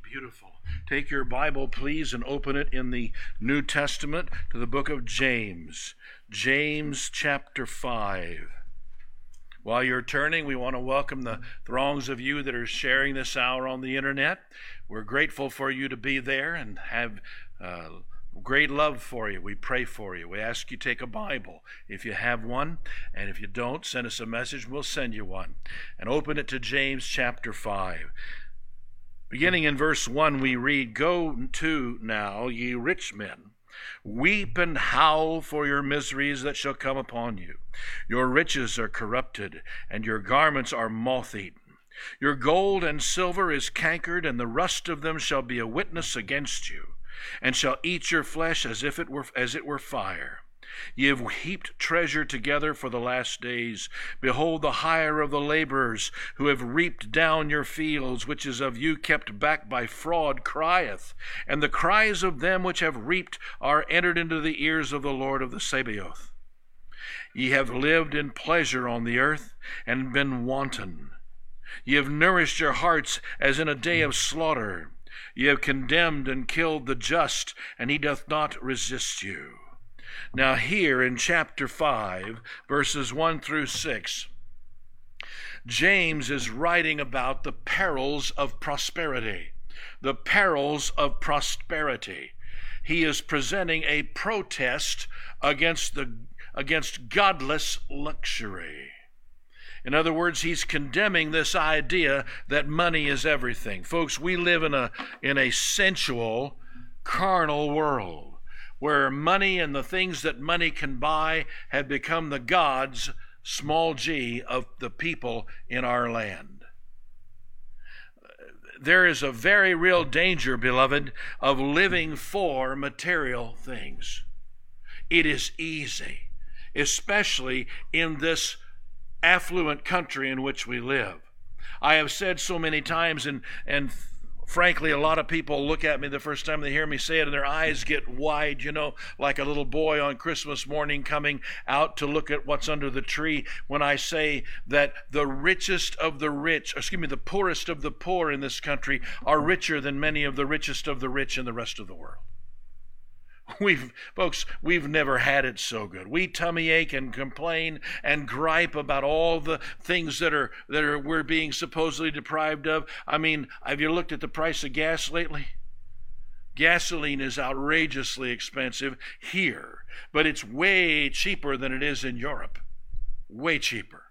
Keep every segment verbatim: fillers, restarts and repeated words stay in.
Beautiful. Take your Bible, please, and open it in the New Testament to the book of James. James chapter five. While you're turning, we want to welcome the throngs of you that are sharing this hour on the internet. We're grateful for you to be there and have uh, great love for you. We pray for you. We ask you to take a Bible if you have one, and if you don't, send us a message. We'll send you one. And open it to James chapter five. Beginning in verse one, we read, "Go to now, ye rich men, weep and howl for your miseries that shall come upon you. Your riches are corrupted, and your garments are moth-eaten. Your gold and silver is cankered, and the rust of them shall be a witness against you, and shall eat your flesh as if it were as it were fire. Ye have heaped treasure together for the last days. Behold, the hire of the laborers who have reaped down your fields, which is of you kept back by fraud, crieth. And the cries of them which have reaped are entered into the ears of the Lord of the Sabaoth. Ye have lived in pleasure on the earth, and been wanton. Ye have nourished your hearts as in a day of slaughter. Ye have condemned and killed the just, and he doth not resist you." Now here in chapter five, verses one through six, James is writing about the perils of prosperity. The perils of prosperity. He is presenting a protest against the against godless luxury. In other words, he's condemning this idea that money is everything. Folks, we live in a in a sensual, carnal world, where money and the things that money can buy have become the gods, small g, of the people in our land. There is a very real danger, beloved, of living for material things. It is easy, especially in this affluent country in which we live. I have said so many times, and and frankly, a lot of people look at me the first time they hear me say it, and their eyes get wide, you know, like a little boy on Christmas morning coming out to look at what's under the tree, when I say that the richest of the rich, excuse me, the poorest of the poor in this country are richer than many of the richest of the rich in the rest of the world. We've, folks, we've never had it so good. We tummy ache and complain and gripe about all the things that are that are we're being supposedly deprived of. I mean, have you looked at the price of gas lately? Gasoline is outrageously expensive here, but it's way cheaper than it is in Europe. Way cheaper.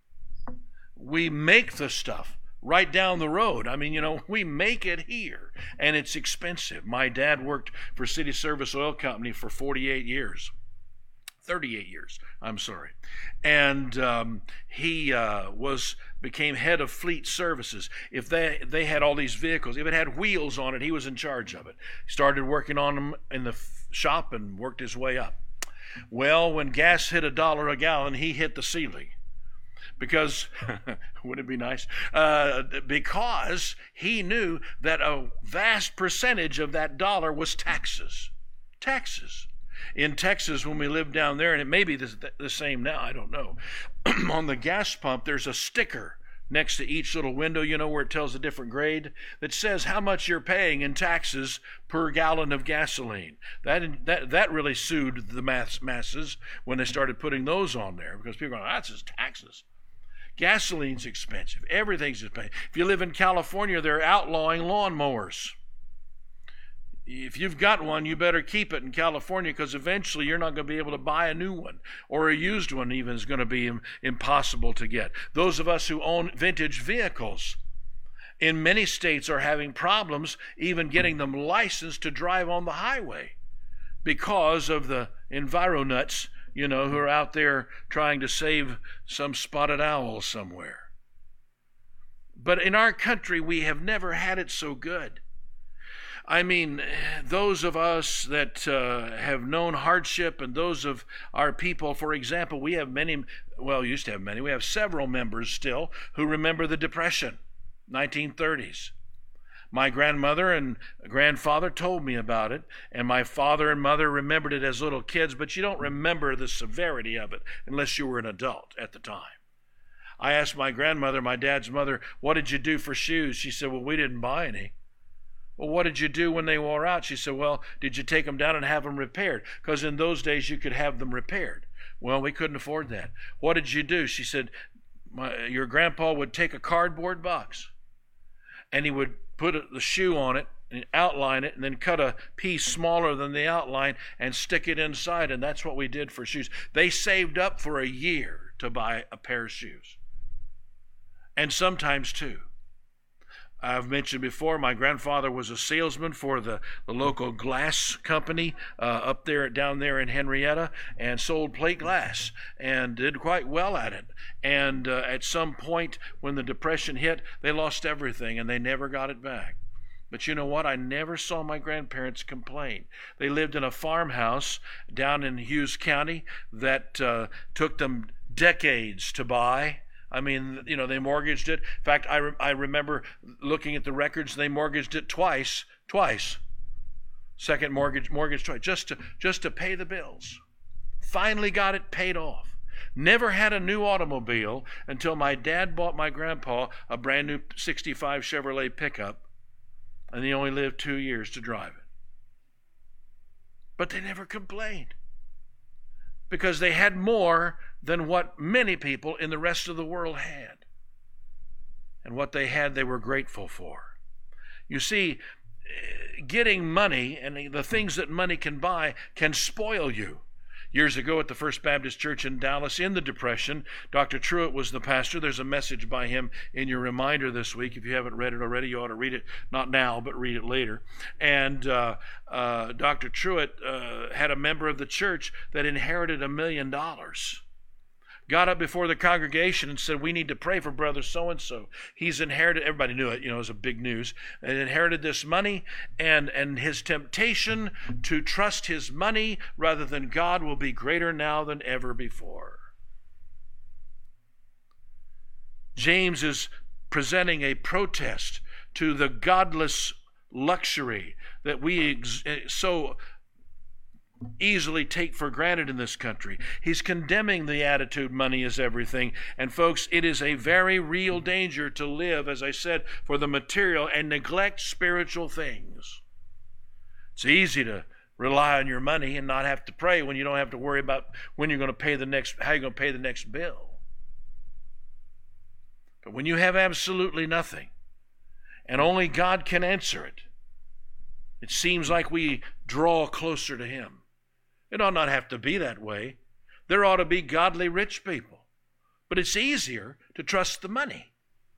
We make the stuff right down the road. I mean, you know, we make it here, and it's expensive. My dad worked for City Service Oil Company for forty-eight years. thirty-eight years, I'm sorry. And um, he uh, was became head of fleet services. If they, they had all these vehicles, if it had wheels on it, he was in charge of it. He started working on them in the f- shop and worked his way up. Well, when gas hit a dollar a gallon, he hit the ceiling. Because, wouldn't it be nice? Uh, because he knew that a vast percentage of that dollar was taxes. Taxes. In Texas, when we lived down there, and it may be the, the same now, I don't know, on the gas pump, there's a sticker next to each little window, you know, where it tells a different grade, that says how much you're paying in taxes per gallon of gasoline. That that that really soothed the mass, masses when they started putting those on there, because people are going, that's just taxes. Gasoline's expensive. Everything's expensive. If you live in California, they're outlawing lawnmowers. If you've got one, you better keep it in California, because eventually you're not going to be able to buy a new one, or a used one even is going to be impossible to get. Those of us who own vintage vehicles in many states are having problems even getting them licensed to drive on the highway because of the environuts, you know, who are out there trying to save some spotted owl somewhere. But in our country, we have never had it so good. I mean, those of us that uh, have known hardship, and those of our people, for example, we have many, well, used to have many, we have several members still who remember the Depression, nineteen thirties. My grandmother and grandfather told me about it, and my father and mother remembered it as little kids, but you don't remember the severity of it unless you were an adult at the time. I asked my grandmother, my dad's mother, what did you do for shoes? She said, well, we didn't buy any. Well, what did you do when they wore out? She said, well, did you take them down and have them repaired? Because in those days you could have them repaired. Well, we couldn't afford that. What did you do? She said, My, your grandpa would take a cardboard box and he would put a, the shoe on it and outline it and then cut a piece smaller than the outline and stick it inside, and that's what we did for shoes. They saved up for a year to buy a pair of shoes, and sometimes two. I've mentioned before, my grandfather was a salesman for the, the local glass company uh, up there, down there in Henrietta, and sold plate glass and did quite well at it. And uh, at some point when the Depression hit, they lost everything and they never got it back. But you know what? I never saw my grandparents complain. They lived in a farmhouse down in Hughes County that uh, took them decades to buy. I mean, you know, they mortgaged it. In fact, I, re- I remember looking at the records. They mortgaged it twice, twice. Second mortgage, mortgage twice, just to just to pay the bills. Finally got it paid off. Never had a new automobile until my dad bought my grandpa a brand new sixty-five Chevrolet pickup, and he only lived two years to drive it. But they never complained, because they had more than what many people in the rest of the world had. And what they had, they were grateful for. You see, getting money and the things that money can buy can spoil you. Years ago at the First Baptist Church in Dallas in the Depression, Doctor Truett was the pastor. There's a message by him in your reminder this week. If you haven't read it already, you ought to read it, not now, but read it later. And uh, uh, Doctor Truett uh, had a member of the church that inherited a million dollars. Got up before the congregation and said, we need to pray for brother so-and-so. He's inherited, everybody knew it, you know, it was a big news, and inherited this money, and, and his temptation to trust his money rather than God will be greater now than ever before. James is presenting a protest to the godless luxury that we ex- so easily take for granted in this country. He's condemning the attitude money is everything. And folks, it is a very real danger to live, as I said, for the material and neglect spiritual things. It's easy to rely on your money and not have to pray when you don't have to worry about when you're going to pay the next, how you're going to pay the next bill. But when you have absolutely nothing and only God can answer it, it seems like we draw closer to Him. It ought not have to be that way. There ought to be godly rich people. But it's easier to trust the money.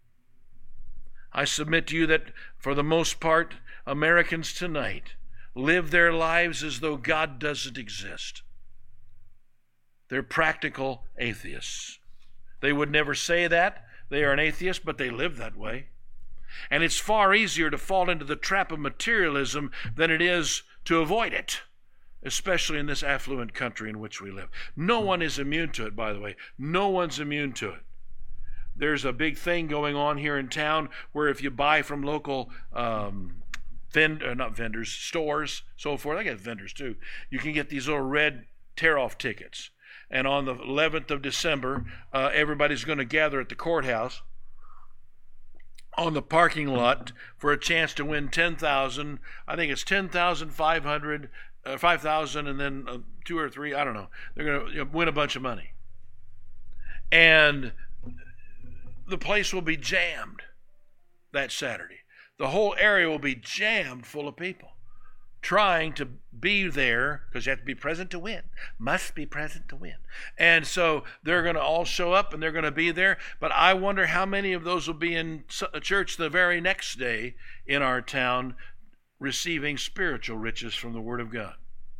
I submit to you that for the most part, Americans tonight live their lives as though God doesn't exist. They're practical atheists. They would never say that. They are an atheist, but they live that way. And it's far easier to fall into the trap of materialism than it is to avoid it, especially in this affluent country in which we live. No one is immune to it, by the way. No one's immune to it. There's a big thing going on here in town where if you buy from local um, vend- uh, not vendors, stores, so forth, I get vendors too, you can get these little red tear-off tickets. And on the eleventh of December, uh, everybody's going to gather at the courthouse on the parking lot for a chance to win ten thousand. I think it's ten thousand five hundred, uh, five thousand, and then uh, two or three. I don't know. They're going to you know, win a bunch of money, and the place will be jammed that Saturday. The whole area will be jammed full of people trying to be there, because you have to be present to win. Must be present to win. And so they're going to all show up and they're going to be there. But I wonder how many of those will be in a church the very next day in our town receiving spiritual riches from the Word of God.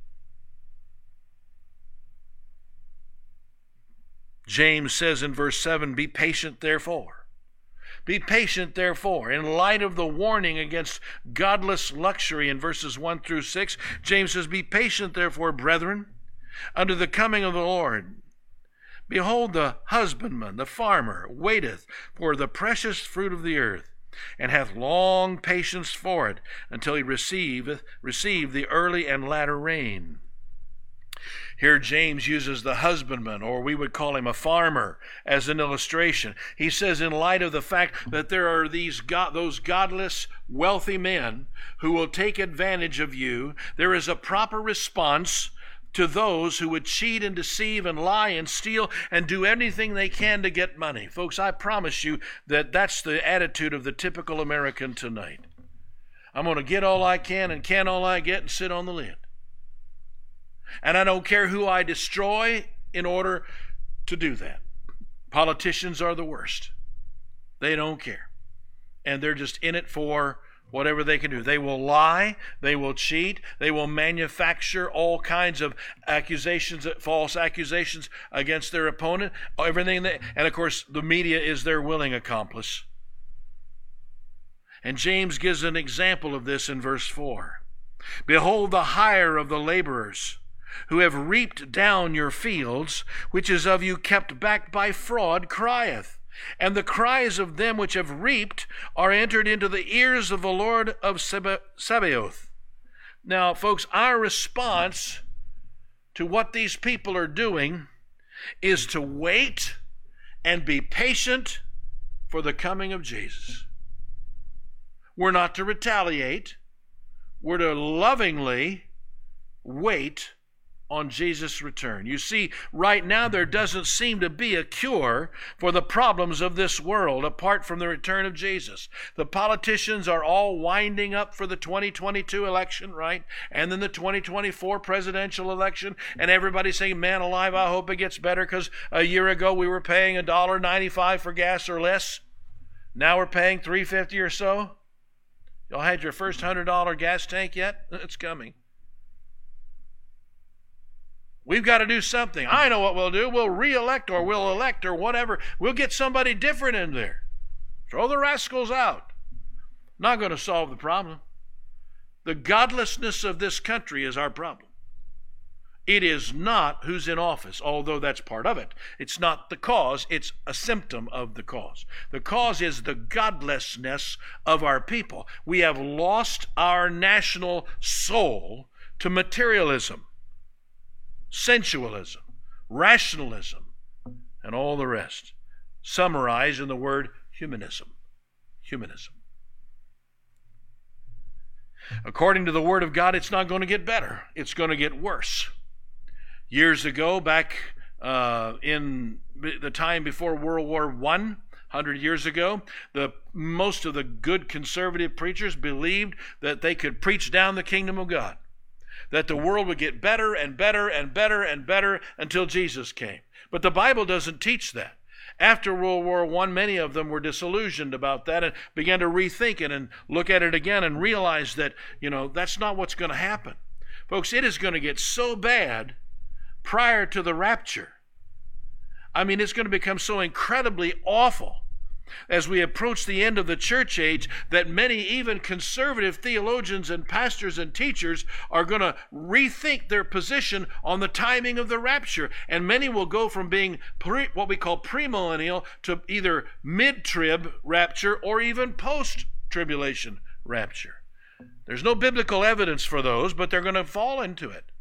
James says in verse seven, be patient therefore. Be patient, therefore. In light of the warning against godless luxury in verses one through six, James says, be patient, therefore, brethren, unto the coming of the Lord. Behold, the husbandman, the farmer, waiteth for the precious fruit of the earth, and hath long patience for it, until he receiveth receive the early and latter rain. Here James uses the husbandman, or we would call him a farmer, as an illustration. He says, in light of the fact that there are these God, those godless, wealthy men who will take advantage of you, there is a proper response to those who would cheat and deceive and lie and steal and do anything they can to get money. Folks, I promise you that that's the attitude of the typical American tonight. I'm going to get all I can and can all I get and sit on the lid. And I don't care who I destroy in order to do that. Politicians are the worst. They don't care. And they're just in it for whatever they can do. They will lie. They will cheat. They will manufacture all kinds of accusations, false accusations against their opponent. Everything they, and of course, the media is their willing accomplice. And James gives an example of this in verse four. Behold the hire of the laborers, who have reaped down your fields, which is of you kept back by fraud, crieth. And the cries of them which have reaped are entered into the ears of the Lord of Sabaoth. Now, folks, our response to what these people are doing is to wait and be patient for the coming of Jesus. We're not to retaliate. We're to lovingly wait on Jesus' return. You see, right now there doesn't seem to be a cure for the problems of this world apart from the return of Jesus. The politicians are all winding up for the twenty twenty-two election, right? And then the twenty twenty-four presidential election, and everybody's saying, man alive, I hope it gets better, because a year ago we were paying one dollar ninety-five for gas or less. Now we're paying three dollars and fifty cents or so. Y'all had your first one hundred dollar gas tank yet? It's coming. We've got to do something. I know what we'll do. We'll re-elect or we'll elect or whatever. We'll get somebody different in there. Throw the rascals out. Not going to solve the problem. The godlessness of this country is our problem. It is not who's in office, although that's part of it. It's not the cause. It's a symptom of the cause. The cause is the godlessness of our people. We have lost our national soul to materialism, sensualism, rationalism, and all the rest, summarized in the word humanism. Humanism. According to the Word of God, it's not going to get better. It's going to get worse. Years ago, back uh, in the time before World War One, one hundred years ago, the most of the good conservative preachers believed that they could preach down the kingdom of God, that the world would get better and better and better and better until Jesus came. But the Bible doesn't teach that. After World War One, many of them were disillusioned about that and began to rethink it and look at it again and realize that, you know, that's not what's going to happen. Folks, it is going to get so bad prior to the rapture. I mean, it's going to become so incredibly awful as we approach the end of the church age that many, even conservative theologians and pastors and teachers, are going to rethink their position on the timing of the rapture. And many will go from being pre, what we call premillennial to either mid-trib rapture or even post-tribulation rapture. There's no biblical evidence for those, but they're going to fall into it.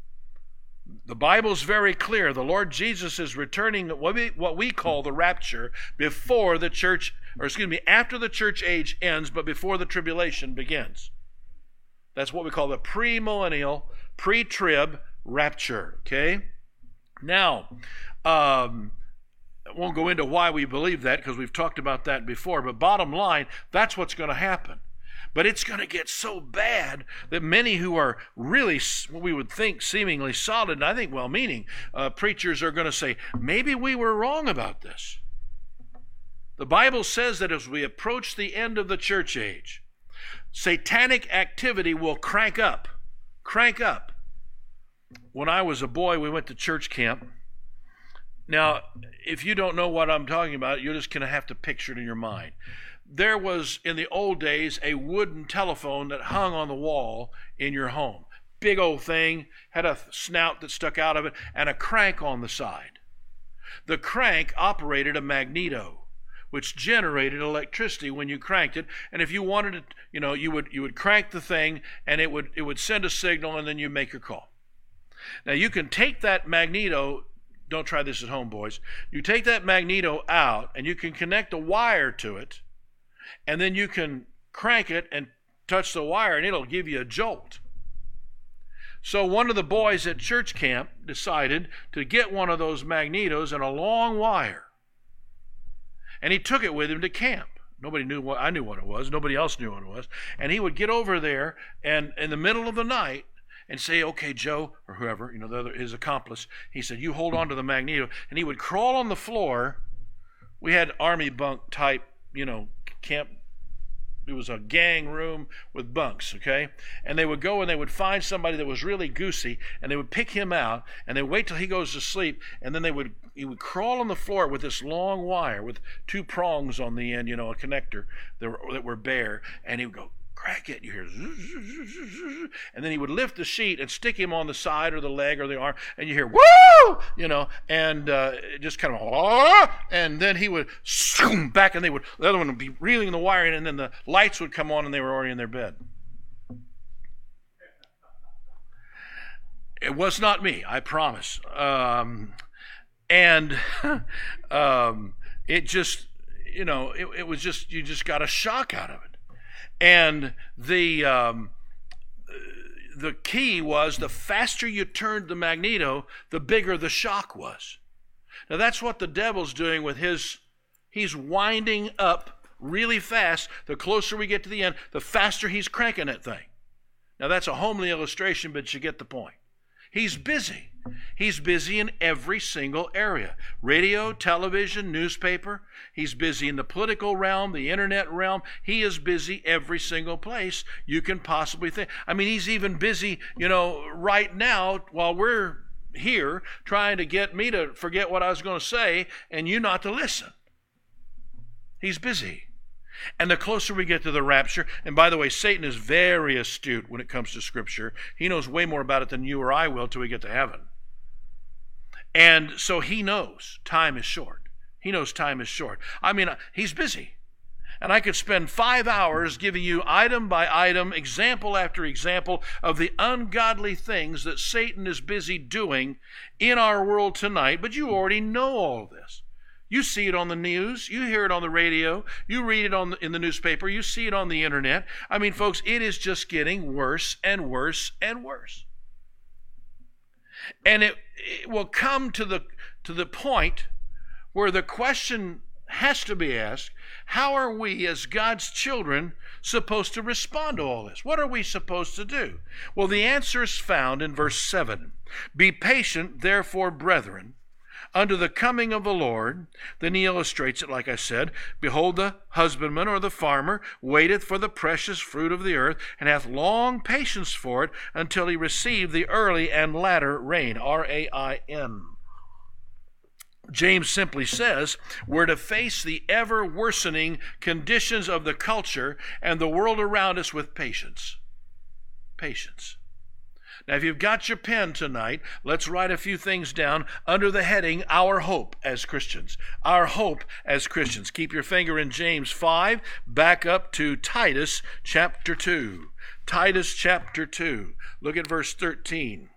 The Bible's very clear. The Lord Jesus is returning at what we, what we call the rapture before the church, or excuse me, after the church age ends, but before the tribulation begins. That's what we call the premillennial, pre-trib rapture, okay? Now, um, I won't go into why we believe that because we've talked about that before, but bottom line, that's what's going to happen. But it's going to get so bad that many who are really, what we would think, seemingly solid, and I think well-meaning, uh, preachers are going to say, maybe we were wrong about this. The Bible says that as we approach the end of the church age, satanic activity will crank up, crank up. When I was a boy, we went to church camp. Now, if you don't know what I'm talking about, you're just going to have to picture it in your mind. There was, in the old days, a wooden telephone that hung on the wall in your home. Big old thing, had a snout that stuck out of it, and a crank on the side. The crank operated a magneto, which generated electricity when you cranked it. And if you wanted it, you know, you would you would crank the thing, and it would it would send a signal, and then you make your call. Now you can take that magneto, don't try this at home, boys. You take that magneto out and you can connect a wire to it, and then you can crank it and touch the wire and it'll give you a jolt. So one of the boys at church camp decided to get one of those magnetos and a long wire. And he took it with him to camp. Nobody knew what, I knew what it was. Nobody else knew what it was. And he would get over there and in the middle of the night and say, okay, Joe, or whoever, you know, the other, his accomplice, he said, you hold on to the magneto. And he would crawl on the floor. We had army bunk type, you know, camp. It was a gang room with bunks, okay? And they would go and they would find somebody that was really goosey, and they would pick him out, and they would wait till he goes to sleep, and then they would he would crawl on the floor with this long wire with two prongs on the end, you know, a connector that were, that were bare, and he would go, crack it, you hear, and then he would lift the sheet and stick him on the side or the leg or the arm, and you hear, woo, you know, and uh, just kind of, and then he would back, and they would, the other one would be reeling the wire in, and then the lights would come on, and they were already in their bed. It was not me, I promise. Um, and um, it just, you know, it, it was just, you just got a shock out of it. And the um, the key was the faster you turned the magneto, the bigger the shock was. Now that's what the devil's doing with his, he's winding up really fast. The closer we get to the end, the faster he's cranking that thing. Now that's a homely illustration, but you get the point. He's busy. He's busy in every single area. Radio, television, newspaper. He's busy in the political realm, the internet realm. He is busy every single place you can possibly think. I mean, he's even busy, you know, right now while we're here trying to get me to forget what I was going to say and you not to listen. He's busy. And the closer we get to the rapture, and by the way, Satan is very astute when it comes to Scripture. He knows way more about it than you or I will till we get to heaven. And so he knows time is short. He knows time is short. I mean, he's busy. And I could spend five hours giving you item by item, example after example of the ungodly things that Satan is busy doing in our world tonight, but you already know all of this. You see it on the news, you hear it on the radio, you read it on the, in the newspaper, you see it on the internet. I mean, folks, it is just getting worse and worse and worse. And it, it will come to the to the point where the question has to be asked, how are we as God's children supposed to respond to all this? What are we supposed to do? Well, the answer is found in verse seven. Be patient, therefore, brethren, unto the coming of the Lord. Then he illustrates it, like I said. Behold, the husbandman or the farmer waiteth for the precious fruit of the earth, and hath long patience for it, until he receive the early and latter rain. R A I N. James simply says we're to face the ever-worsening conditions of the culture and the world around us with patience. Patience. Now, if you've got your pen tonight, let's write a few things down under the heading, Our Hope as Christians. Our Hope as Christians. Keep your finger in James five, back up to Titus chapter two. Titus chapter two. Look at verse thirteen.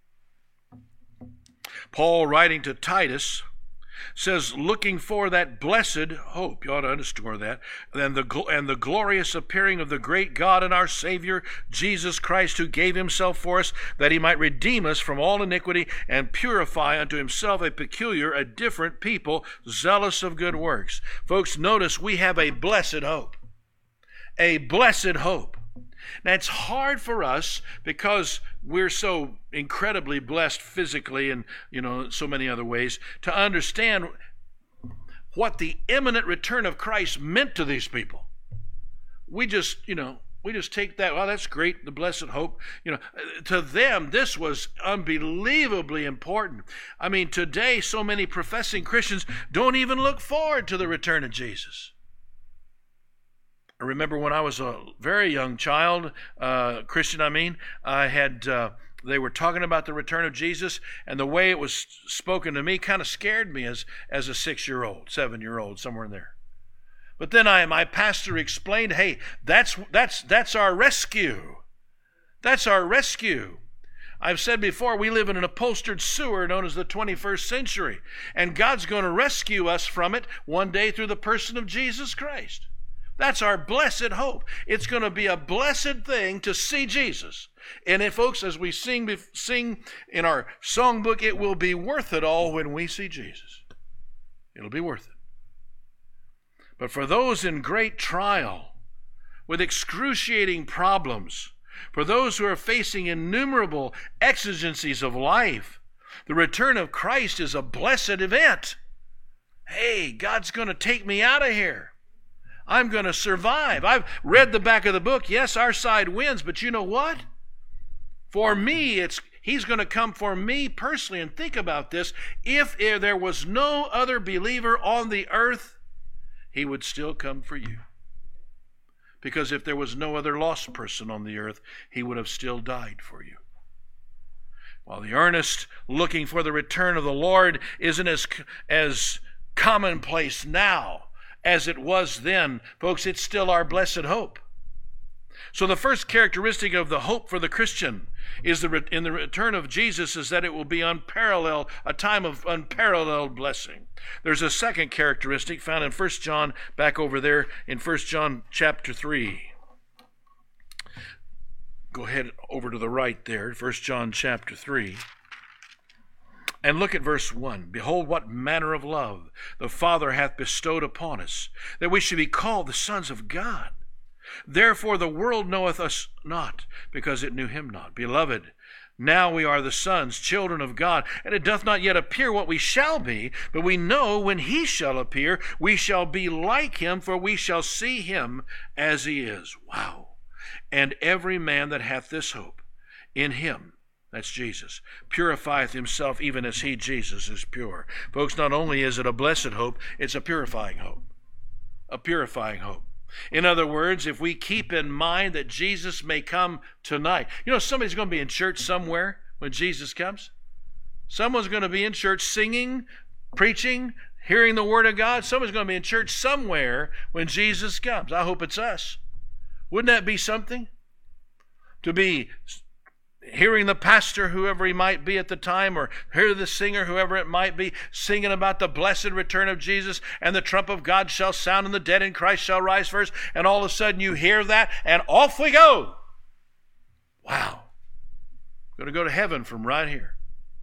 Paul, writing to Titus, says, looking for that blessed hope, you ought to underscore that, and the, and the glorious appearing of the great God and our Savior, Jesus Christ, who gave himself for us, that he might redeem us from all iniquity and purify unto himself a peculiar, a different people, zealous of good works. Folks, notice we have a blessed hope. A blessed hope. Now, it's hard for us because we're so incredibly blessed physically and, you know, so many other ways to understand what the imminent return of Christ meant to these people. We just, you know, we just take that, well, that's great, the blessed hope. You know, to them, this was unbelievably important. I mean, today, so many professing Christians don't even look forward to the return of Jesus. I remember when I was a very young child, uh, Christian I mean, I had, uh, they were talking about the return of Jesus, and the way it was spoken to me kind of scared me as, as a six-year-old, seven-year-old, somewhere in there. But then I, my pastor explained, hey, that's, that's, that's our rescue. That's our rescue. I've said before, we live in an upholstered sewer known as the twenty-first century. And God's going to rescue us from it one day through the person of Jesus Christ. That's our blessed hope. It's going to be a blessed thing to see Jesus. And if, folks, as we sing, sing in our songbook, it will be worth it all when we see Jesus. It'll be worth it. But for those in great trial, with excruciating problems, for those who are facing innumerable exigencies of life, the return of Christ is a blessed event. Hey, God's going to take me out of here. I'm going to survive. I've read the back of the book. Yes, our side wins, but you know what? For me, it's He's going to come for me personally. And think about this. If there was no other believer on the earth, He would still come for you. Because if there was no other lost person on the earth, He would have still died for you. While the earnest looking for the return of the Lord isn't as, as commonplace now as it was then, folks, it's still our blessed hope. So the first characteristic of the hope for the Christian is the in the return of Jesus is that it will be unparalleled, a time of unparalleled blessing. There's a second characteristic found in First John, back over there in First John chapter three. Go ahead over to the right there, First John chapter three. And look at verse one. Behold, what manner of love the Father hath bestowed upon us, that we should be called the sons of God. Therefore the world knoweth us not, because it knew Him not. Beloved, now we are the sons, children of God, and it doth not yet appear what we shall be, but we know when He shall appear, we shall be like Him, for we shall see Him as He is. Wow. And every man that hath this hope in Him, that's Jesus, purifieth himself even as He, Jesus, is pure. Folks, not only is it a blessed hope, it's a purifying hope. A purifying hope. In other words, if we keep in mind that Jesus may come tonight. You know, somebody's going to be in church somewhere when Jesus comes. Someone's going to be in church singing, preaching, hearing the Word of God. Someone's going to be in church somewhere when Jesus comes. I hope it's us. Wouldn't that be something? To be hearing the pastor, whoever he might be at the time, or hear the singer, whoever it might be, singing about the blessed return of Jesus, and the trump of God shall sound, and the dead in Christ shall rise first, and all of a sudden you hear that, and off we go. Wow. We're going to go to heaven from right here.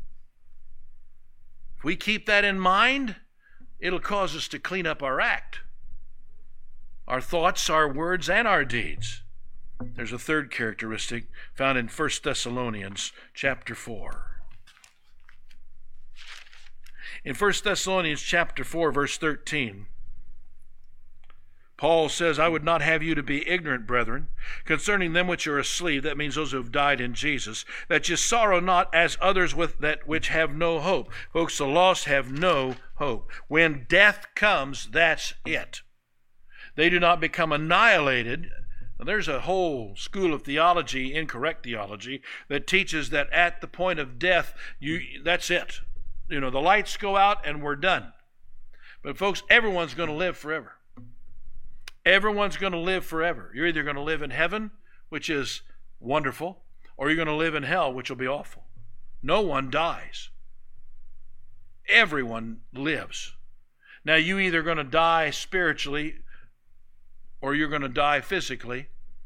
If we keep that in mind, it'll cause us to clean up our act, our thoughts, our words, and our deeds. There's a third characteristic found in First Thessalonians chapter four. In First Thessalonians chapter four, verse thirteen, Paul says, I would not have you to be ignorant, brethren, concerning them which are asleep, that means those who have died in Jesus, that ye sorrow not as others with that which have no hope. Folks, the lost have no hope. When death comes, that's it. They do not become annihilated. Now, there's a whole school of theology, incorrect theology, that teaches that at the point of death, you that's it. You know, the lights go out and we're done. But folks, everyone's going to live forever. Everyone's going to live forever. You're either going to live in heaven, which is wonderful, or you're going to live in hell, which will be awful. No one dies. Everyone lives. Now, you're either going to die spiritually or you're going to die physically.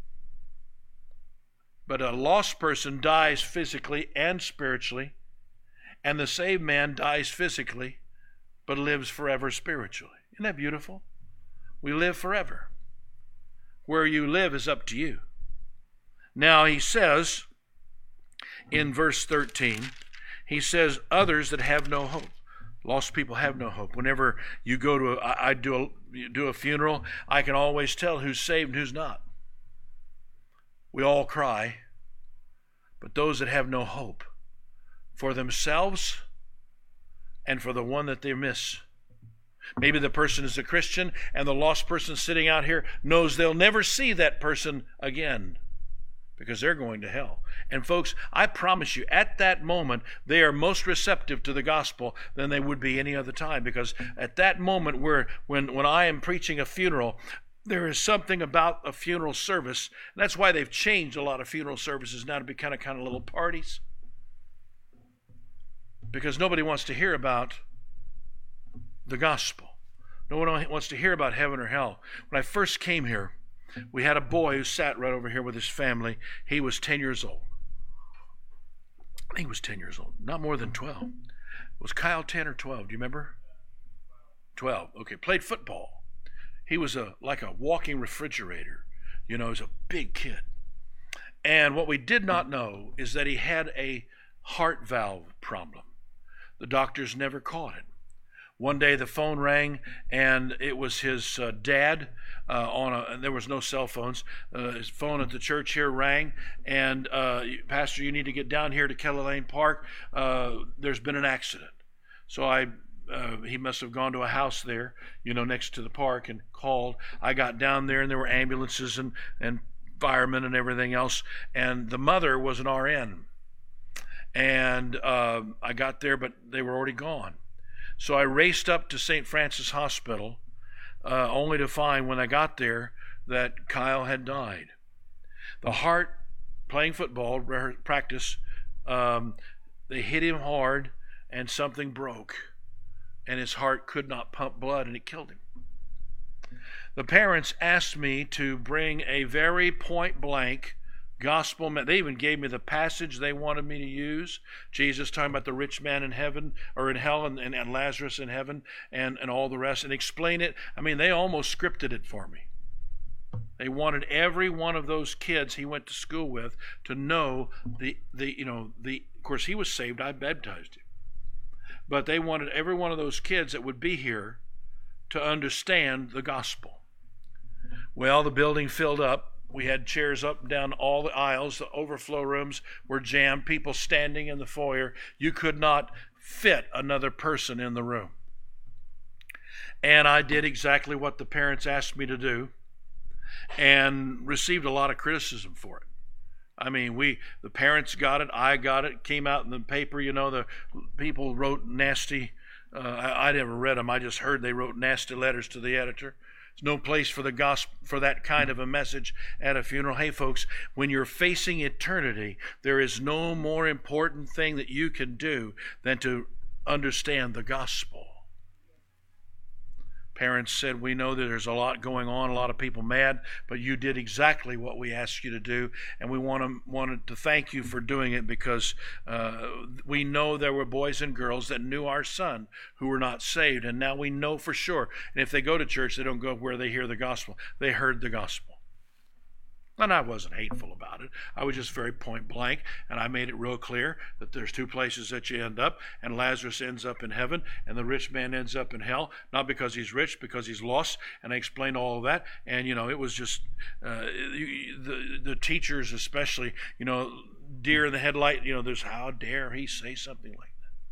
But a lost person dies physically and spiritually, and the saved man dies physically but lives forever spiritually. Isn't that beautiful? We live forever. Where you live is up to you. Now he says in verse thirteen, he says, others that have no hope. Lost people have no hope. Whenever you go to, a, I do a, do a funeral, I can always tell who's saved and who's not. We all cry, but those that have no hope for themselves and for the one that they miss. Maybe the person is a Christian and the lost person sitting out here knows they'll never see that person again because they're going to hell. And folks, I promise you, at that moment, they are most receptive to the gospel than they would be any other time, because at that moment where when, when I am preaching a funeral, there is something about a funeral service. And that's why they've changed a lot of funeral services now to be kind of kind of little parties. because nobody wants to hear about the gospel. No one wants to hear about heaven or hell. When I first came here, we had a boy who sat right over here with his family. He was ten years old. I think he was ten years old, not more than twelve. Was Kyle ten or twelve? Do you remember? twelve. Okay, played football. He was a like a walking refrigerator. You know, he was a big kid. And what we did not know is that he had a heart valve problem. The doctors never caught it. One day the phone rang, and it was his uh, dad uh, on a, and there was no cell phones. Uh, his phone at the church here rang, and uh, Pastor, you need to get down here to Kelly Lane Park. Uh, there's been an accident. So I, uh, he must have gone to a house there, you know, next to the park, and called. I got down there, and there were ambulances and, and firemen and everything else, and the mother was an R N. And uh, I got there, but they were already gone. So I raced up to Saint Francis Hospital, uh, only to find when I got there that Kyle had died. The heart, playing football, practice, um, they hit him hard and something broke. And his heart could not pump blood, and it killed him. The parents asked me to bring a very point-blank gospel. They even gave me the passage they wanted me to use. Jesus talking about the rich man in heaven, or in hell, and, and, and Lazarus in heaven, and, and all the rest, and explain it. I mean, they almost scripted it for me. They wanted every one of those kids he went to school with to know the, the you know, the, of course, he was saved. I baptized him. But they wanted every one of those kids that would be here to understand the gospel. Well, the building filled up. We had chairs up and down all the aisles. The overflow rooms were jammed. People standing in the foyer. You could not fit another person in the room. And I did exactly what the parents asked me to do, and received a lot of criticism for it. I mean, we, the parents got it, I got it, came out in the paper, you know, the people wrote nasty, uh, I, I never read them, I just heard they wrote nasty letters to the editor. There's no place for the gospel, for that kind of a message at a funeral. Hey folks, when you're facing eternity, there is no more important thing that you can do than to understand the gospel. Parents said, we know that there's a lot going on, a lot of people mad, but you did exactly what we asked you to do, and we want to, wanted to thank you for doing it, because uh, we know there were boys and girls that knew our son who were not saved, and now we know for sure. And if they go to church, they don't go where they hear the gospel. They heard the gospel. And I wasn't hateful about it. I was just very point blank, and I made it real clear that there's two places that you end up, and Lazarus ends up in heaven, and the rich man ends up in hell, not because he's rich, because he's lost. And I explained all of that, and you know, it was just uh, the the teachers, especially, you know, deer in the headlight. You know, there's how dare he say something like that.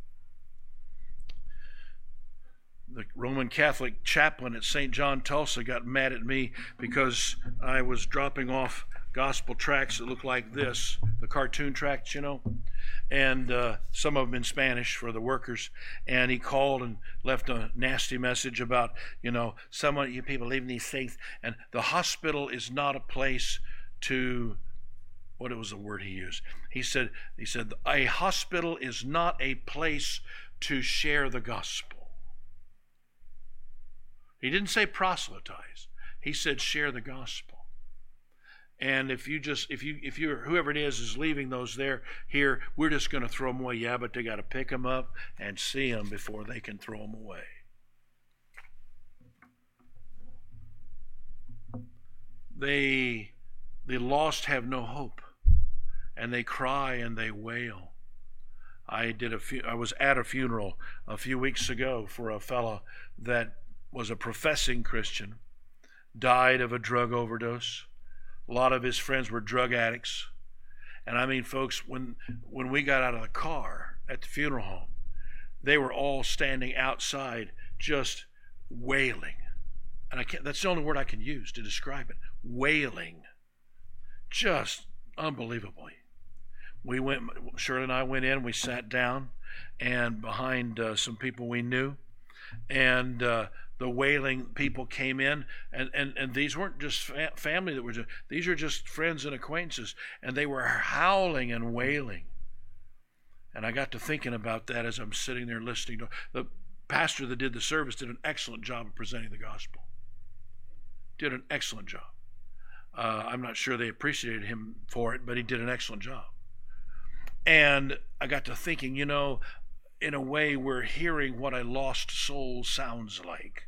The Roman Catholic chaplain at Saint John Tulsa got mad at me because I was dropping off gospel tracts that looked like this, the cartoon tracts, you know, and uh, some of them in Spanish for the workers. And he called and left a nasty message about, you know, some of you people leaving these things. And the hospital is not a place to, what was the word he used? He said, he said, a hospital is not a place to share the gospel. He didn't say proselytize. He said share the gospel. And if you just, if you, if you, whoever it is is leaving those there, here, we're just going to throw them away. Yeah, but they got to pick them up and see them before they can throw them away. They, the lost have no hope, and they cry and they wail. I did a few, I was at a funeral a few weeks ago for a fellow that was a professing Christian, died of a drug overdose. A lot of his friends were drug addicts. And I mean, folks, when when we got out of the car at the funeral home, they were all standing outside just wailing. And I can't, that's the only word I can use to describe it. Wailing. Just unbelievably. We went, Shirley and I went in, we sat down, and behind uh, some people we knew, and uh, the wailing people came in, and, and, and these weren't just fa- family that were just, these are just friends and acquaintances, and they were howling and wailing. And I got to thinking about that as I'm sitting there listening to the pastor that did the service. Did an excellent job of presenting the gospel. Did an excellent job. Uh, I'm not sure they appreciated him for it, but he did an excellent job. And I got to thinking, you know, in a way, we're hearing what a lost soul sounds like.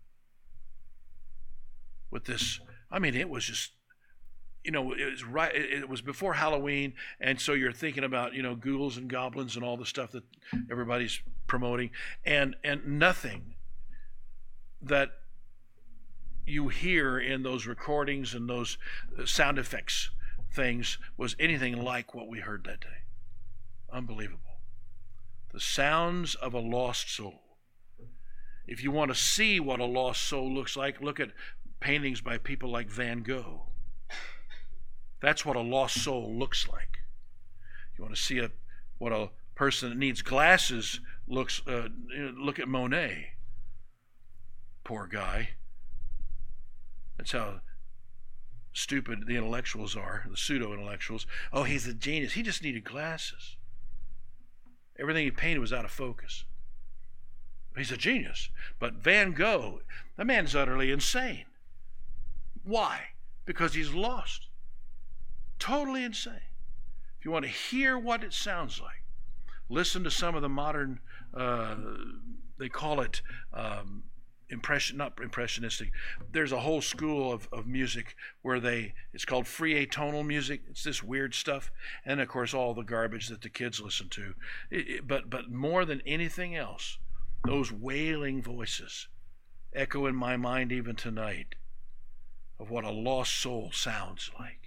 With this, I mean, it was just, you know, it was right. It was before Halloween, and so you're thinking about, you know, ghouls and goblins and all the stuff that everybody's promoting, and and nothing that you hear in those recordings and those sound effects things was anything like what we heard that day. Unbelievable. The sounds of a lost soul. If you want to see what a lost soul looks like, look at paintings by people like Van Gogh. That's what a lost soul looks like. You want to see a, what a person that needs glasses looks, uh, look at Monet. Poor guy. That's how stupid the intellectuals are, the pseudo-intellectuals. Oh, he's a genius. He just needed glasses. Everything he painted was out of focus. He's a genius. But Van Gogh, the man's utterly insane. Why? Because he's lost. Totally insane. If you want to hear what it sounds like, listen to some of the modern, uh, they call it um, impression, not impressionistic. There's a whole school of, of music where they, it's called free atonal music. It's this weird stuff. And of course, all the garbage that the kids listen to. It, it, but, but more than anything else, those wailing voices echo in my mind even tonight of what a lost soul sounds like.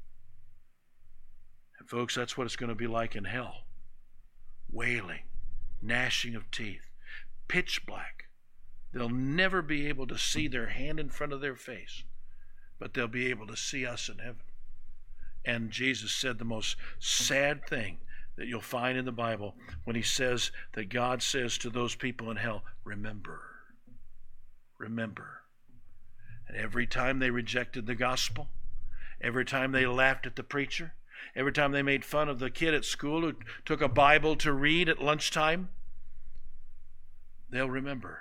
And folks, that's what it's going to be like in hell. Wailing, gnashing of teeth, pitch black. They'll never be able to see their hand in front of their face, but they'll be able to see us in heaven. And Jesus said the most sad thing that you'll find in the Bible when he says that God says to those people in hell, remember, remember. And every time they rejected the gospel, every time they laughed at the preacher, every time they made fun of the kid at school who took a Bible to read at lunchtime, they'll remember.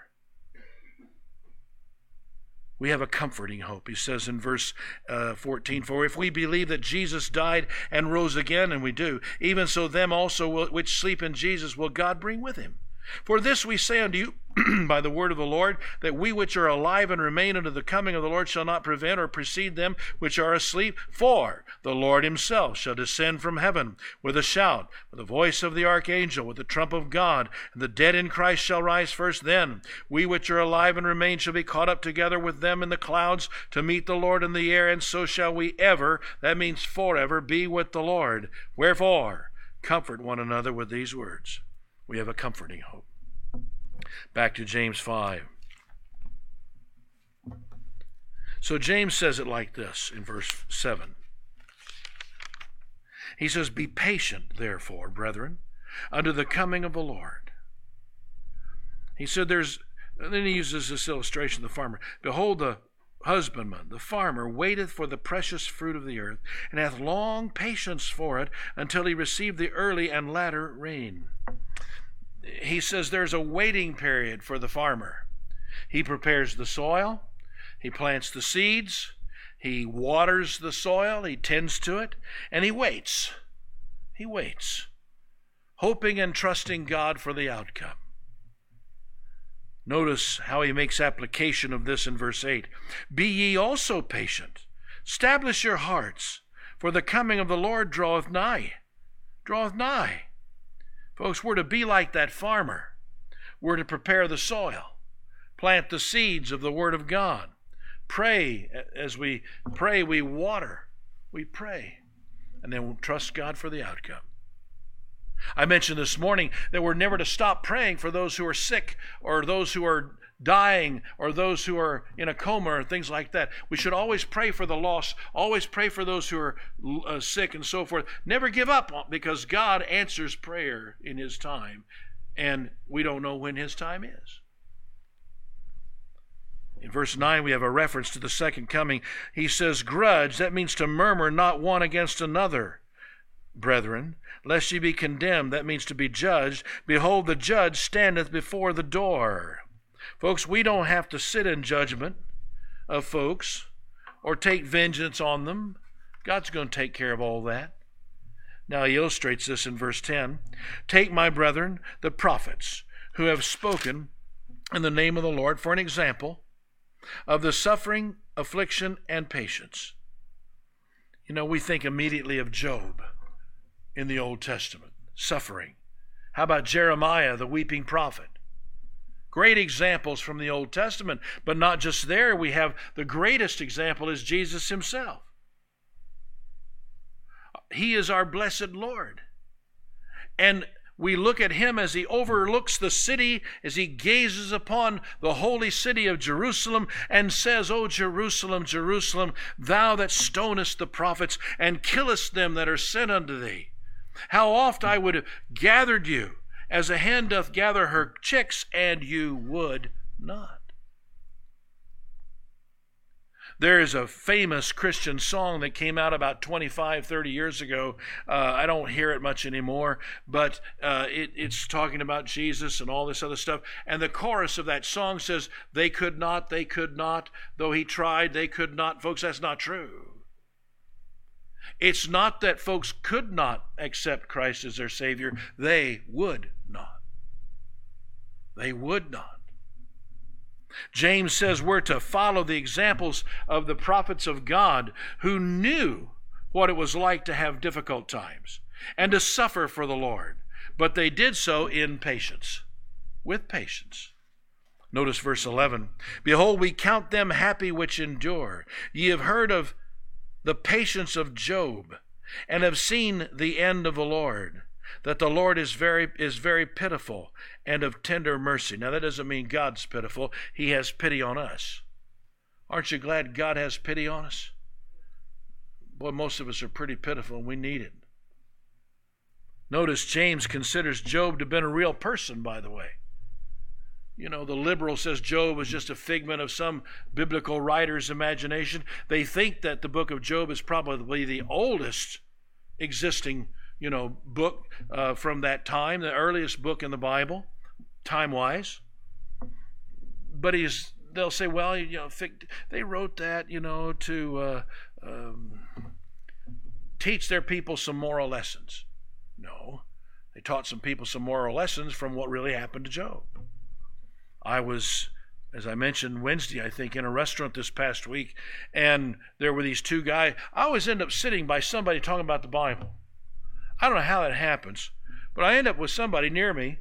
We have a comforting hope. He says in verse uh, fourteen, for if we believe that Jesus died and rose again, and we do, even so them also will, which sleep in Jesus will God bring with him. For this we say unto you by the word of the Lord, that we which are alive and remain unto the coming of the Lord shall not prevent or precede them which are asleep. For the Lord himself shall descend from heaven with a shout, with the voice of the archangel, with the trump of God, and the dead in Christ shall rise first. Then we which are alive and remain shall be caught up together with them in the clouds to meet the Lord in the air, and so shall we ever, that means forever, be with the Lord. Wherefore, comfort one another with these words. We have a comforting hope. Back to James five. So James says it like this in verse seven. He says, be patient, therefore, brethren, unto the coming of the Lord. He said there's, and then he uses this illustration of the farmer. Behold, the husbandman, the farmer, waiteth for the precious fruit of the earth, and hath long patience for it, until he receive the early and latter rain. He says there's a waiting period for the farmer. He prepares the soil, he plants the seeds, he waters the soil, he tends to it, and he waits. He waits, hoping and trusting God for the outcome. Notice how he makes application of this in verse eight. Be ye also patient, establish your hearts, for the coming of the Lord draweth nigh. Draweth nigh. Folks, we're to be like that farmer. We're to prepare the soil, plant the seeds of the Word of God. Pray. As we pray, we water. We pray. And then we'll trust God for the outcome. I mentioned this morning that we're never to stop praying for those who are sick, or those who are dying, or those who are in a coma, or things like that. We should always pray for the lost, always pray for those who are uh, sick and so forth. Never give up, because God answers prayer in his time, and we don't know when his time is. In verse nine, we have a reference to the second coming. He says, grudge, that means to murmur not one against another. brethren, lest ye be condemned. That means to be judged. Behold, the judge standeth before the door. Folks, we don't have to sit in judgment of folks or take vengeance on them. God's going to take care of all that. Now he illustrates this in verse ten. Take, my brethren, the prophets who have spoken in the name of the Lord for an example of the suffering, affliction, and patience. You know, we think immediately of Job in the Old Testament, suffering. How about Jeremiah, the weeping prophet? Great examples from the Old Testament, but not just there. We have the greatest example is Jesus himself. He is our blessed Lord. And we look at him as he overlooks the city, as he gazes upon the holy city of Jerusalem and says, O Jerusalem, Jerusalem, thou that stonest the prophets and killest them that are sent unto thee. How oft I would have gathered you as a hen doth gather her chicks, and you would not. There is a famous Christian song that came out about twenty-five, thirty years ago. Uh, I don't hear it much anymore, but uh, it, it's talking about Jesus and all this other stuff. And the chorus of that song says, they could not, they could not, though he tried, they could not. Folks, that's not true. It's not that folks could not accept Christ as their Savior. They would not. They would not. James says we're to follow the examples of the prophets of God who knew what it was like to have difficult times and to suffer for the Lord. But they did so in patience, with patience. Notice verse eleven. Behold, we count them happy which endure. Ye have heard of the patience of Job, and have seen the end of the Lord, that the Lord is very is very pitiful and of tender mercy. Now that doesn't mean God's pitiful. He has pity on us. Aren't you glad God has pity on us? Boy, most of us are pretty pitiful and we need it. Notice James considers Job to have been a real person, by the way. You know, the liberal says Job was just a figment of some biblical writer's imagination. They think that the book of Job is probably the oldest existing, you know, book uh, from that time, the earliest book in the Bible, time-wise. But he's, they'll say, well, you know, they wrote that, you know, to uh, um, teach their people some moral lessons. No, they taught some people some moral lessons from what really happened to Job. I was, as I mentioned, Wednesday, I think, in a restaurant this past week, and there were these two guys. I always end up sitting by somebody talking about the Bible. I don't know how that happens, but I end up with somebody near me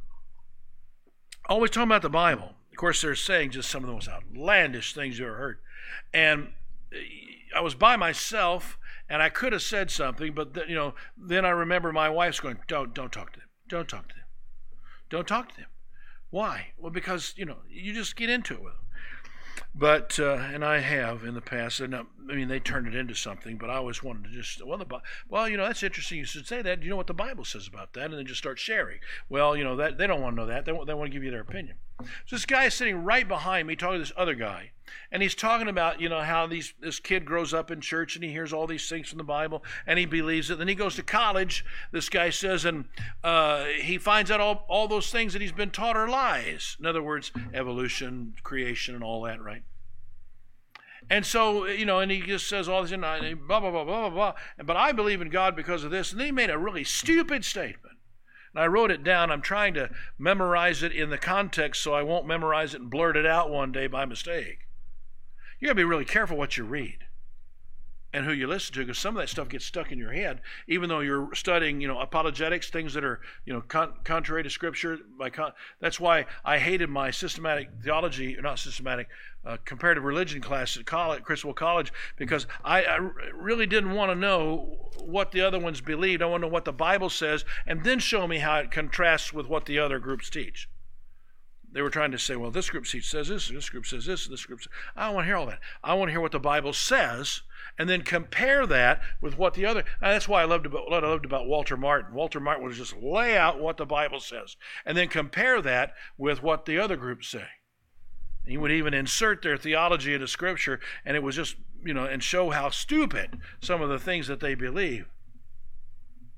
always talking about the Bible. Of course, they're saying just some of the most outlandish things you ever heard. And I was by myself, and I could have said something, but the, you know, then I remember my wife's going, don't, don't talk to them. Don't talk to them. Don't talk to them. Why? Well, because, you know, you just get into it with them. But, uh, and I have in the past, and, uh, I mean, they turned it into something, but I always wanted to just, well, the, well, you know, that's interesting. You should say that. Do you know what the Bible says about that? And then just start sharing. Well, you know, that they don't want to know that. They, they want to give you their opinion. So this guy is sitting right behind me talking to this other guy, and he's talking about, you know, how these this kid grows up in church and he hears all these things from the Bible and he believes it. Then he goes to college, this guy says, and uh, he finds out all, all those things that he's been taught are lies. In other words, evolution, creation, and all that, right? And so, you know, and he just says all this, and blah, blah, blah, blah, blah, blah. But I believe in God because of this. And then he made a really stupid statement. And I wrote it down. I'm trying to memorize it in the context so I won't memorize it and blurt it out one day by mistake. You got to be really careful what you read and who you listen to, because some of that stuff gets stuck in your head, even though you're studying, you know, apologetics, things that are, you know, con- contrary to Scripture. By con- that's why I hated my systematic theology, or not systematic, uh, comparative religion class at college, Criswell College, because I, I really didn't want to know what the other ones believed. I want to know what the Bible says, and then show me how it contrasts with what the other groups teach. They were trying to say, well, this group says this, this group says this, this group says... I don't want to hear all that. I want to hear what the Bible says, and then compare that with what the other... And that's why I loved about what I loved about Walter Martin. Walter Martin would just lay out what the Bible says, and then compare that with what the other groups say. He would even insert their theology into Scripture, and it was just, you know, and show how stupid some of the things that they believe.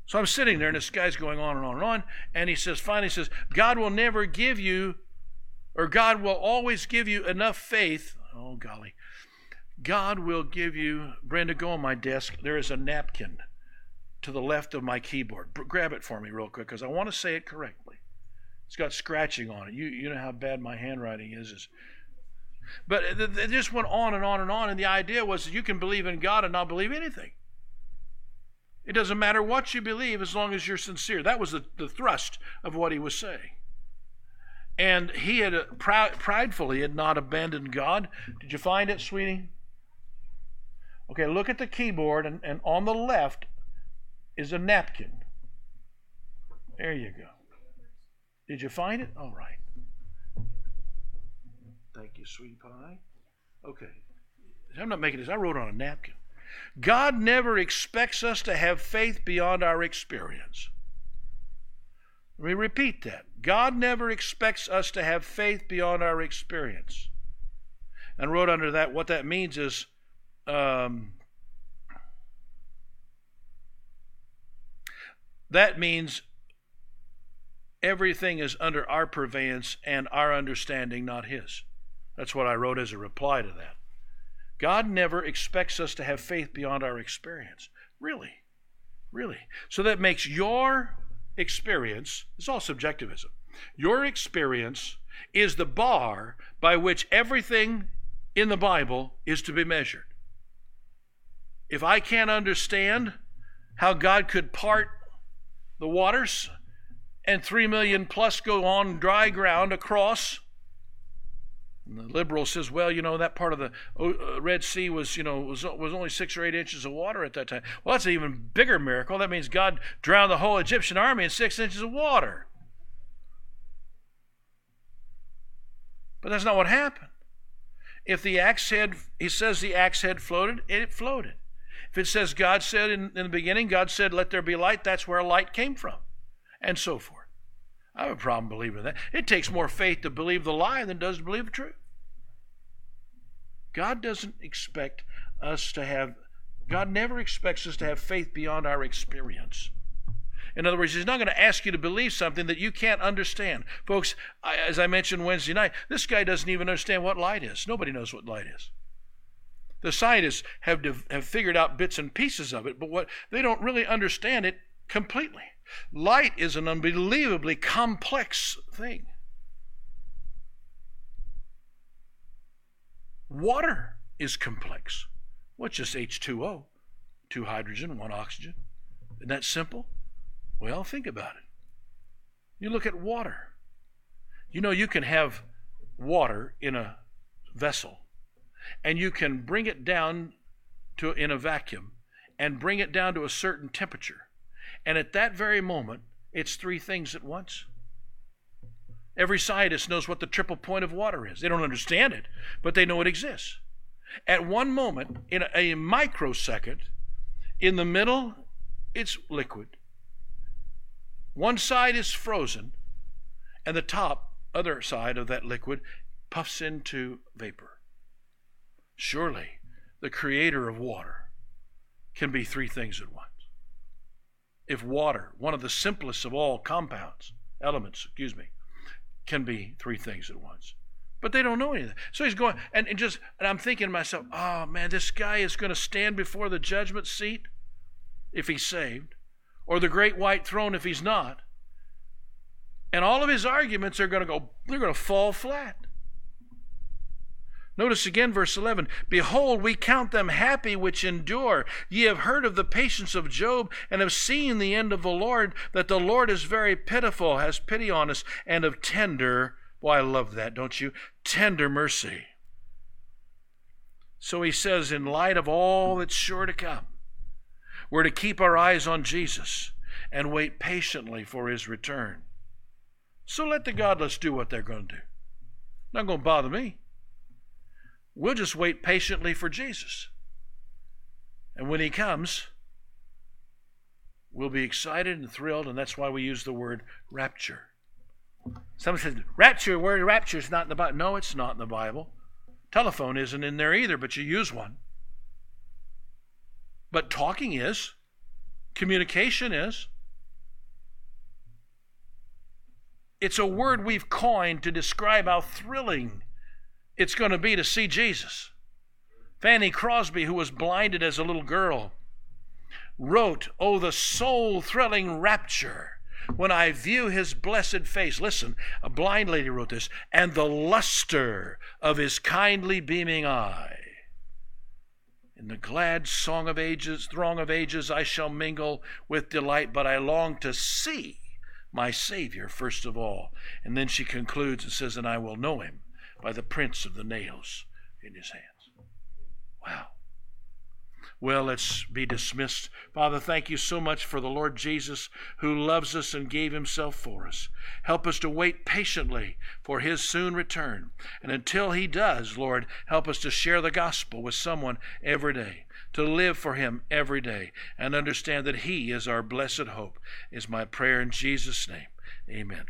So I'm sitting there, and this guy's going on and on and on, and he says, finally he says, God will never give you, or God will always give you enough faith. Oh, golly. God will give you, Brenda, go on my desk. There is a napkin to the left of my keyboard. Grab it for me real quick, because I want to say it correctly. It's got scratching on it. You you know how bad my handwriting is. is but it just went on and on and on, and the idea was that you can believe in God and not believe anything. It doesn't matter what you believe as long as you're sincere. That was the, the thrust of what he was saying. And he had uh, proud, pridefully had not abandoned God. Did you find it, sweetie? Okay, look at the keyboard, and, and on the left is a napkin. There you go. Did you find it? All right. Thank you, sweetie pie. Okay. I'm not making this. I wrote on a napkin. God never expects us to have faith beyond our experience. Let me repeat that. God never expects us to have faith beyond our experience. And wrote under that, what that means is, um, that means everything is under our purveyance and our understanding, not his. That's what I wrote as a reply to that. God never expects us to have faith beyond our experience. Really? Really? So that makes your experience, it's all subjectivism. Your experience is the bar by which everything in the Bible is to be measured. If I can't understand how God could part the waters and three million plus go on dry ground across, and the liberal says, well, you know, that part of the Red Sea was, you know, was, was only six or eight inches of water at that time. Well, that's an even bigger miracle. That means God drowned the whole Egyptian army in six inches of water. But that's not what happened. If the axe head, he says the axe head floated, it floated. If it says God said in, in the beginning, God said, let there be light, that's where light came from, and so forth. I have a problem believing that. It takes more faith to believe the lie than it does to believe the truth. God doesn't expect us to have, God never expects us to have faith beyond our experience. In other words, he's not going to ask you to believe something that you can't understand. Folks, I, as I mentioned Wednesday night, this guy doesn't even understand what light is. Nobody knows what light is. The scientists have, have figured out bits and pieces of it, but what they don't really understand it completely. Light is an unbelievably complex thing. Water is complex. What's just H two O? Two hydrogen, one oxygen. Isn't that simple? Well, think about it. You look at water. You know, you can have water in a vessel, and you can bring it down to in a vacuum and bring it down to a certain temperature. And at that very moment, it's three things at once. Every scientist knows what the triple point of water is. They don't understand it, but they know it exists. At one moment, in a, a microsecond, in the middle, it's liquid. One side is frozen, and the top, other side of that liquid, puffs into vapor. Surely, the creator of water can be three things at once. If water, one of the simplest of all compounds, elements, excuse me, can be three things at once. But they don't know anything. So he's going, and, and just, and I'm thinking to myself, oh man, this guy is going to stand before the judgment seat if he's saved, or the great white throne if he's not. And all of his arguments are going to go, they're going to fall flat. Notice again verse eleven, behold, we count them happy which endure. Ye have heard of the patience of Job, and have seen the end of the Lord, that the Lord is very pitiful, has pity on us, and of tender, boy, I love that, don't you? Tender mercy. So he says, in light of all that's sure to come, we're to keep our eyes on Jesus and wait patiently for his return. So let the godless do what they're going to do. Not going to bother me. We'll just wait patiently for Jesus. And when he comes, we'll be excited and thrilled, and that's why we use the word rapture. Someone says, rapture, word rapture is not in the Bible. No, it's not in the Bible. Telephone isn't in there either, but you use one. But talking is. Communication is. It's a word we've coined to describe how thrilling it's going to be to see Jesus. Fanny Crosby, who was blinded as a little girl, wrote, "Oh, the soul-thrilling rapture when I view his blessed face." Listen, a blind lady wrote this. "And the luster of his kindly beaming eye. In the glad song of ages, throng of ages, I shall mingle with delight, but I long to see my Savior first of all." And then she concludes and says, "And I will know him by the prints of the nails in his hands." Wow. Well, let's be dismissed. Father, thank you so much for the Lord Jesus who loves us and gave himself for us. Help us to wait patiently for his soon return. And until he does, Lord, help us to share the gospel with someone every day, to live for him every day, and understand that he is our blessed hope, is my prayer in Jesus' name. Amen.